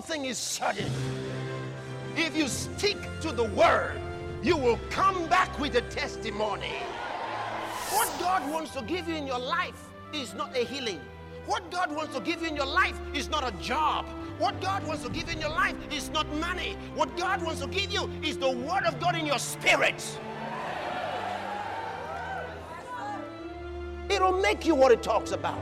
thing is certain. If you stick to the word, you will come back with a testimony. What God wants to give you in your life is not a healing. What God wants to give you in your life is not a job. What God wants to give you in your life is not money. What God wants to give you is the word of God in your spirit. It'll make you what it talks about.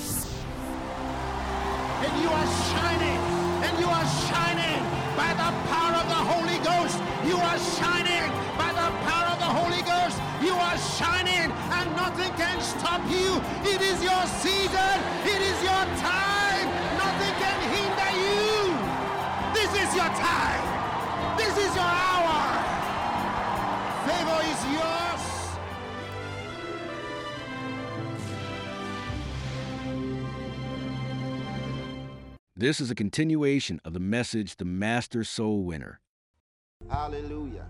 And you are shining. And you are shining by the power of the Holy Ghost. You are shining by the power of the Holy Ghost. You are shining and nothing can stop you. It is your season. It is your time. Nothing can hinder you. This is your time. This is your hour. Favor is yours. This is a continuation of the message, The Master Soul Winner. Hallelujah.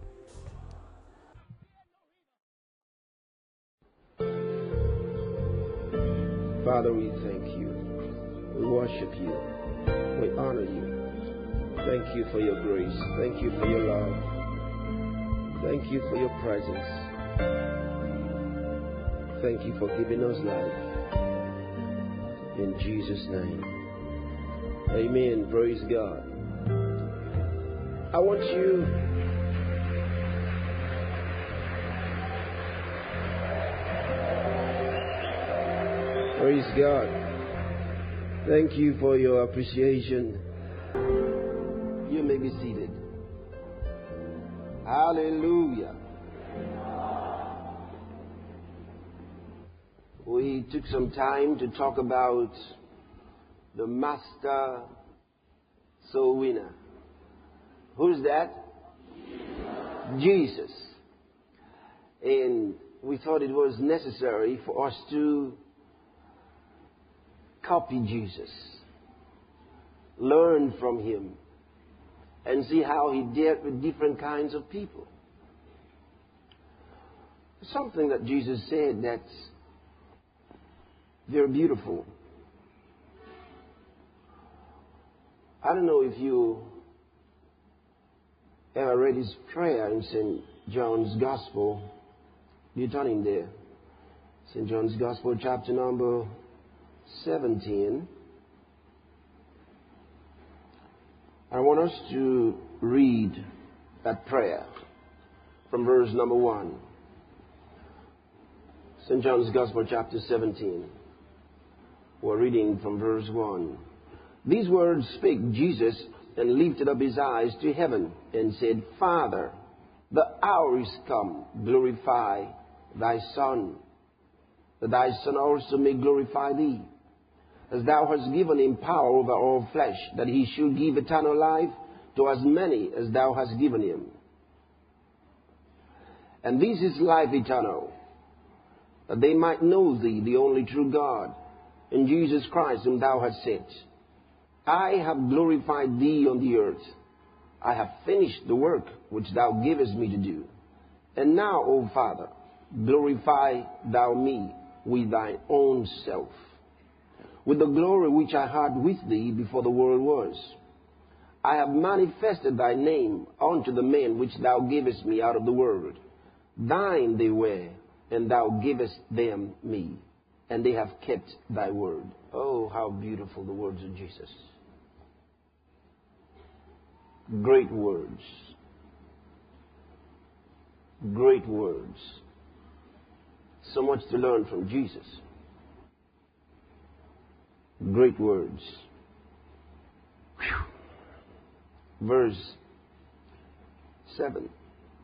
Father, we thank you. We worship you. We honor you. Thank you for your grace. Thank you for your love. Thank you for your presence. Thank you for giving us life. In Jesus' name. Amen. Praise God. I want you praise God. Thank you for your appreciation. You may be seated. Hallelujah. We took some time to talk about the Master Soul Winner. Who's that? Jesus. And we thought it was necessary for us to copy Jesus, learn from him, and see how he dealt with different kinds of people. Something that Jesus said that's very beautiful. I don't know if you ever read his prayer in St. John's Gospel. You're turning there. St. John's Gospel, chapter number 17. I want us to read that prayer from verse number 1. St. John's Gospel, chapter 17. We're reading from verse 1. These words spake Jesus, and lifted up his eyes to heaven, and said, Father, the hour is come, glorify thy Son, that thy Son also may glorify thee, as thou hast given him power over all flesh, that he should give eternal life to as many as thou hast given him. And this is life eternal, that they might know thee, the only true God, and Jesus Christ whom thou hast sent. I have glorified thee on the earth. I have finished the work which thou gavest me to do. And now, O Father, glorify thou me with thine own self, with the glory which I had with thee before the world was. I have manifested thy name unto the men which thou gavest me out of the world. Thine they were, and thou gavest them me, and they have kept thy word. Oh, how beautiful the words of Jesus. Great words. Great words. So much to learn from Jesus. Great words. Whew. Verse 7.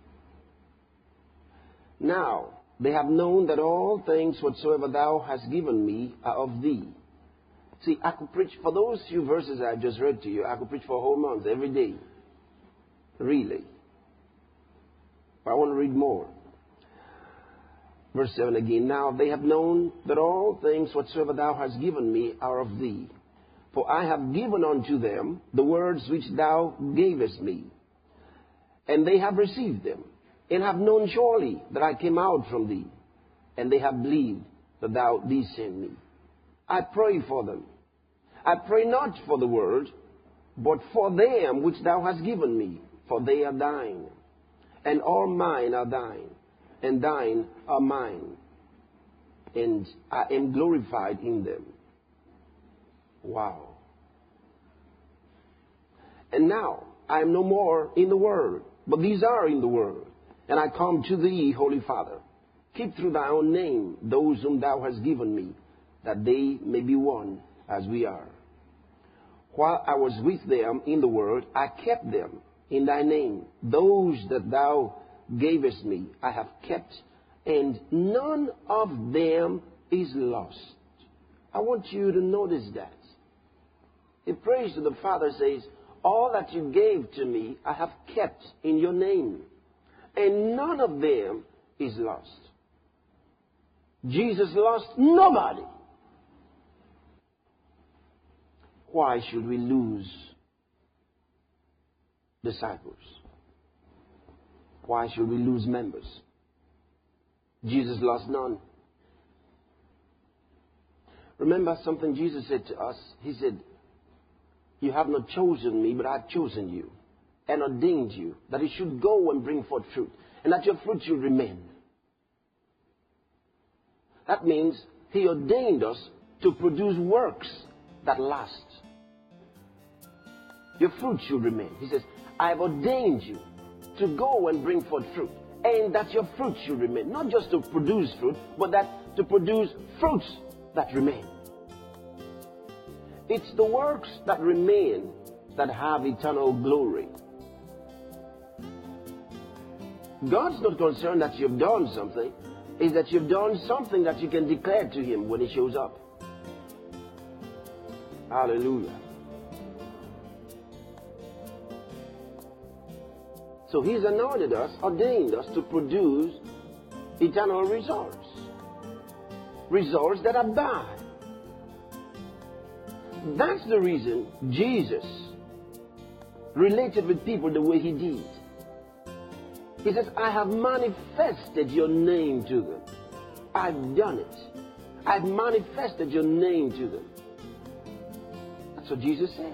Now they have known that all things whatsoever thou hast given me are of thee. See, I could preach, for those few verses I just read to you, I could preach for a whole month, every day. Really. But I want to read more. Verse 7 again. Now they have known that all things whatsoever thou hast given me are of thee. For I have given unto them the words which thou gavest me. And they have received them, and have known surely that I came out from thee. And they have believed that thou didst send me. I pray for them. I pray not for the world, but for them which thou hast given me, for they are thine. And all mine are thine, and thine are mine. And I am glorified in them. Wow. And now I am no more in the world, but these are in the world. And I come to thee, Holy Father. Keep through thy own name those whom thou hast given me, that they may be one as we are. While I was with them in the world, I kept them in thy name. Those that thou gavest me, I have kept, and none of them is lost. I want you to notice that. He prays to the Father, says, all that you gave to me, I have kept in your name, and none of them is lost. Jesus lost nobody. Why should we lose disciples? Why should we lose members? Jesus lost none. Remember something Jesus said to us? He said, you have not chosen me, but I have chosen you and ordained you that you should go and bring forth fruit, and that your fruit should remain. That means He ordained us to produce works that last. Your fruit should remain. He says, I have ordained you to go and bring forth fruit, and that your fruit should remain. Not just to produce fruit, but that to produce fruits that remain. It's the works that remain that have eternal glory. God's not concerned that you've done something. It's that you've done something that you can declare to Him when He shows up. Hallelujah. So He's anointed us, ordained us to produce eternal results. Results that abide. That's the reason Jesus related with people the way He did. He says, I have manifested your name to them. I've done it. I've manifested your name to them. That's what Jesus said.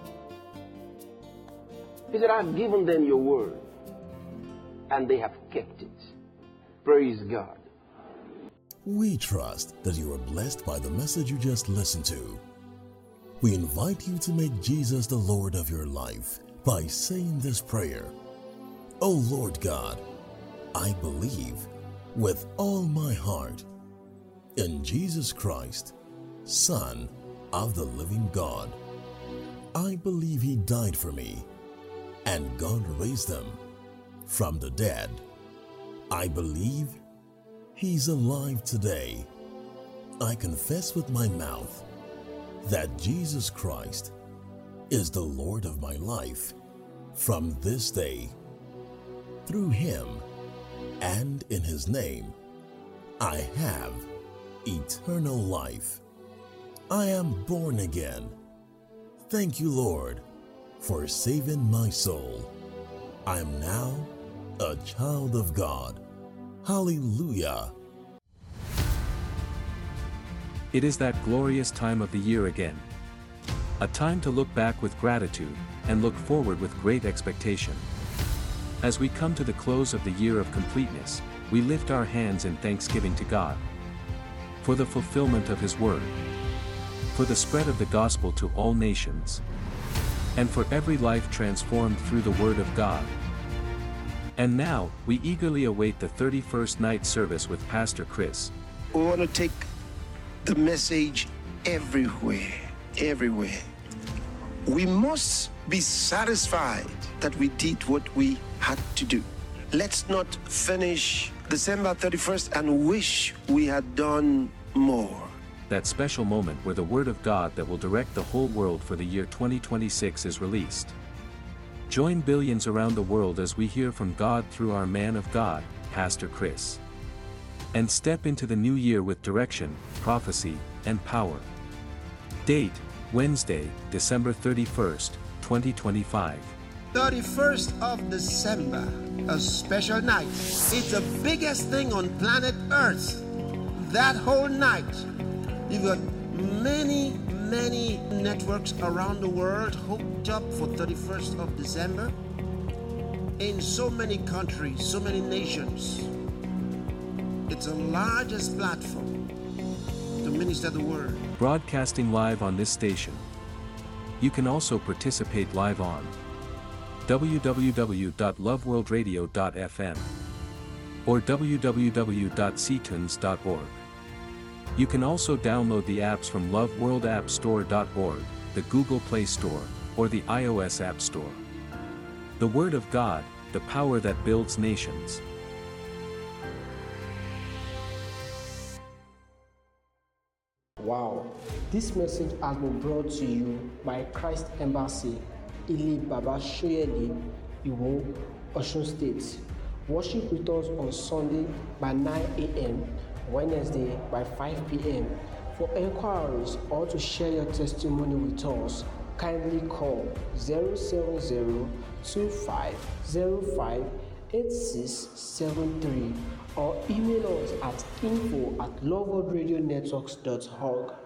He said, I've given them your word, and they have kept it. Praise God. We trust that you are blessed by the message you just listened to. We invite you to make Jesus the Lord of your life by saying this prayer. O Lord God, I believe with all my heart in Jesus Christ, Son of the living God. I believe He died for me, and God raised Him from the dead. I believe He's alive today. I confess with my mouth that Jesus Christ is the Lord of my life from this day. Through Him and in His name, I have eternal life. I am born again. Thank you, Lord, for saving my soul. I am now a child of God. Hallelujah. It is that glorious time of the year again. A time to look back with gratitude and look forward with great expectation. As we come to the close of the year of completeness, we lift our hands in thanksgiving to God for the fulfillment of His word, for the spread of the gospel to all nations, and for every life transformed through the word of God. And now, we eagerly await the 31st night service with Pastor Chris. We want to take the message everywhere, everywhere. We must be satisfied that we did what we had to do. Let's not finish December 31st and wish we had done more. That special moment where the Word of God that will direct the whole world for the year 2026 is released. Join billions around the world as we hear from God through our man of God, Pastor Chris. And step into the new year with direction, prophecy, and power. Date, Wednesday, December 31st, 2025. 31st of December, a special night. It's the biggest thing on planet Earth. That whole night, you've got many many networks around the world hooked up for 31st of December. In so many countries, so many nations. It's the largest platform to minister the word. Broadcasting live on this station. You can also participate live on www.loveworldradio.fm or www.ctunes.org. You can also download the apps from loveworldappstore.org, the Google Play Store, or the iOS App Store. The Word of God, the power that builds nations. Wow, this message has been brought to you by Christ Embassy, Ile Baba Shoyeli, Iwo, Osun State. Worship with us on Sunday by 9 a.m., Wednesday by 5 p.m. For inquiries or to share your testimony with us, kindly call 07025058673 or email us at info@loveworldradionetworks.org.